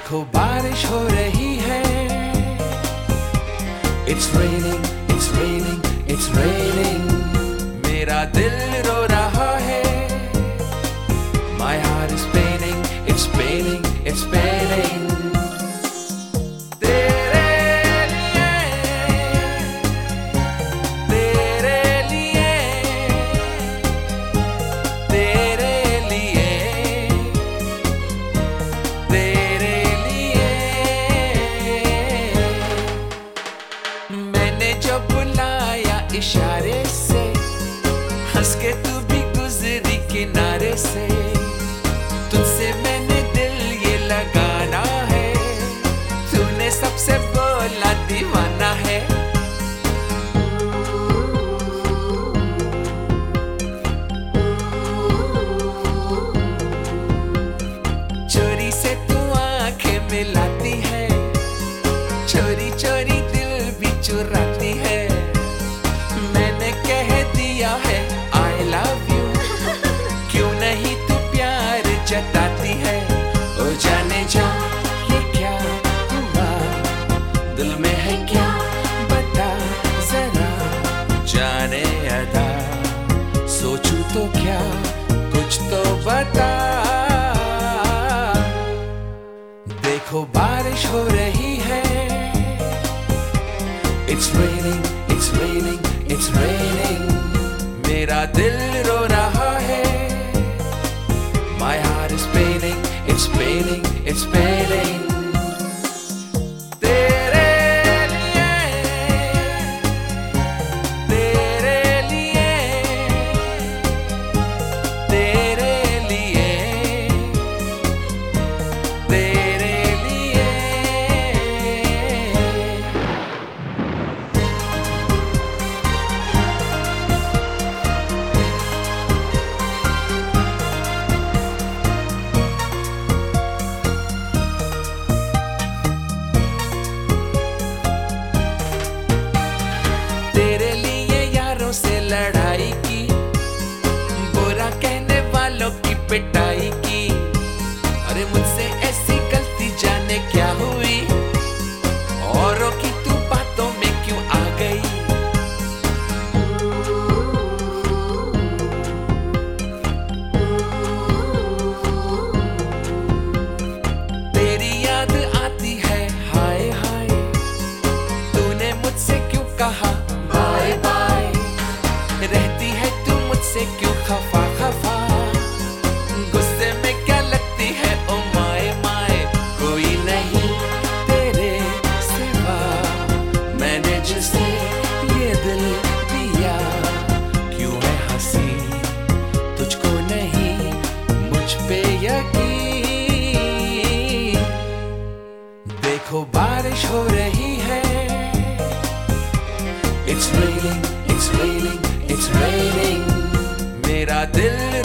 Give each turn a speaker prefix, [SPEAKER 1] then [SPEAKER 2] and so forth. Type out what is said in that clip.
[SPEAKER 1] देखो बारिश हो रही है। It's raining, it's raining, it's raining। मेरा दिल रो रहा है। My heart is paining, it's paining, it's paining। इशारे से हंस के तू भी गुजरी किनारे से। तुझसे मैंने दिल ये लगाना है। तूने सबसे बोला दीवाना है। चोरी से तू आंखें मिलाती है। चोरी चोरी दिल भी चुराती है। है I love you। क्यों नहीं तू प्यार जताती है। ओ जाने जा ये क्या हुआ, दिल में है क्या बता जरा। जाने अदा सोचूं तो क्या कुछ तो बता। देखो बारिश हो रही है। It's raining, it's raining, it's raining। मेरा दिल रो रहा है। My heart is paining, it's paining, it's paining। तेरे लिए, तेरे लिए, तेरे लिए, तेरे लिए। से लड़ाई की, बुरा कहने वालों की पिटाई की। अरे मुझसे ऐसी गलती जाने क्या हुई। औरों की तू बातों में क्यों आ गई। तेरी याद आती है हाय हाय। तूने मुझसे क्यों कहा बाय बाय। रहती है तू मुझसे क्यों खफा खफा। गुस्से में क्या लगती है ओ माए माए। कोई नहीं तेरे सिवा, मैंने जिसे ये दिल दिया। क्यों है हंसी तुझको नहीं मुझ पे यकीन। देखो बारिश हो रही है। It's raining, it's raining, it's raining। मेरा दिल